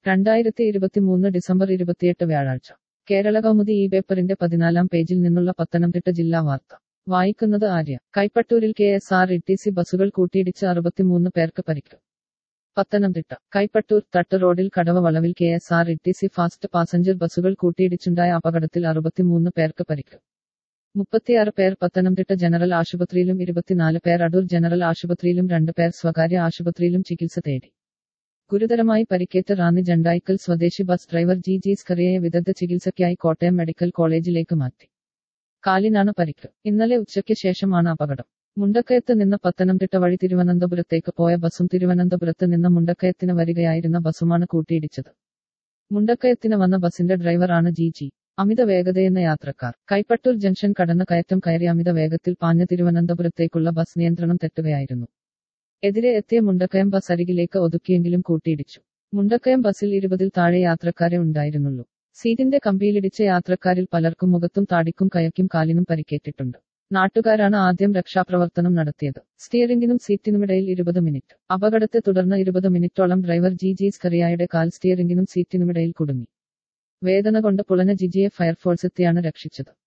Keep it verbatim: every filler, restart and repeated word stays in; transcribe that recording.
രണ്ടായിരത്തി ഇരുപത്തിമൂന്ന് ഡിസംബർ ഇരുപത്തിയെട്ട് വ്യാഴാഴ്ച കേരളകൗമുദി ഈ പേപ്പറിന്റെ പതിനാലാം പേജിൽ നിന്നുള്ള പത്തനംതിട്ട ജില്ലാ വാർത്ത വായിക്കുന്നത് ആര്യ. കൈപ്പട്ടൂരിൽ K S R E T സി ബസുകൾ കൂട്ടിയിടിച്ച് അറുപത്തിമൂന്ന് പേർക്ക് പരിക്ക്. പത്തനംതിട്ട കൈപ്പട്ടൂർ തട്ട് റോഡിൽ കടവ വളവിൽ K S R E T C fast passenger ബസുകൾ കൂട്ടിയിടിച്ചുണ്ടായ അപകടത്തിൽ അറുപത്തിമൂന്ന് പേർക്ക് പരിക്ക്. മുപ്പത്തിയാറ് പേർ പത്തനംതിട്ട ജനറൽ ആശുപത്രിയിലും ഇരുപത്തിനാല് പേർ അടൂർ ജനറൽ ആശുപത്രിയിലും രണ്ട് പേർ സ്വകാര്യ ആശുപത്രിയിലും ചികിത്സ തേടി. ഗുരുതരമായി പരിക്കേറ്റ റാന്നി ജണ്ടായിക്കൽ സ്വദേശി ബസ് ഡ്രൈവർ ജി ജി സ്കറിയയെ വിദഗ്ധ ചികിത്സയ്ക്കായി കോട്ടയം മെഡിക്കൽ കോളേജിലേക്ക് മാറ്റി. കാലിനാണ് പരിക്ക്. ഇന്നലെ ഉച്ചയ്ക്ക് ശേഷമാണ് അപകടം. മുണ്ടക്കയത്ത് നിന്ന് പത്തനംതിട്ട വഴി തിരുവനന്തപുരത്തേക്ക് പോയ ബസും തിരുവനന്തപുരത്ത് നിന്ന് മുണ്ടക്കയത്തിന് വരികയായിരുന്ന ബസുമാണ് കൂട്ടിയിടിച്ചത്. മുണ്ടക്കയത്തിന് വന്ന ബസിന്റെ ഡ്രൈവറാണ് ജി ജി. അമിത വേഗതയെന്ന യാത്രക്കാർ. കൈപ്പട്ടൂർ ജംഗ്ഷൻ കടന്ന് കയറ്റം കയറി അമിത വേഗത്തിൽ പാഞ്ഞ തിരുവനന്തപുരത്തേക്കുള്ള ബസ് നിയന്ത്രണം തെറ്റുകയായിരുന്നു. എതിരെ എത്തിയ മുണ്ടക്കയം ബസ് അരികിലേക്ക് ഒതുക്കിയെങ്കിലും കൂട്ടിയിടിച്ചു. മുണ്ടക്കയം ബസിൽ ഇരുപതിൽ താഴെ യാത്രക്കാരെ ഉണ്ടായിരുന്നുള്ളൂ. സീറ്റിന്റെ കമ്പിയിലിടിച്ച യാത്രക്കാരിൽ പലർക്കും മുഖത്തും താടിക്കും കൈക്കും കാലിനും പരിക്കേറ്റിട്ടുണ്ട്. നാട്ടുകാരാണ് ആദ്യം രക്ഷാപ്രവർത്തനം നടത്തിയത്. സ്റ്റിയറിംഗിനും സീറ്റിനുമിടയിൽ ഇരുപത് മിനിറ്റ്. അപകടത്തെ തുടർന്ന് ഇരുപത് മിനിറ്റോളം ഡ്രൈവർ ജി ജി സ്കറിയായുടെ കാൽ സ്റ്റിയറിംഗിനും സീറ്റിനുമിടയിൽ കുടുങ്ങി. വേദന കൊണ്ട് പുളഞ്ഞ ജിജിയെ ഫയർഫോഴ്സ് എത്തിയാണ് രക്ഷിച്ചത്.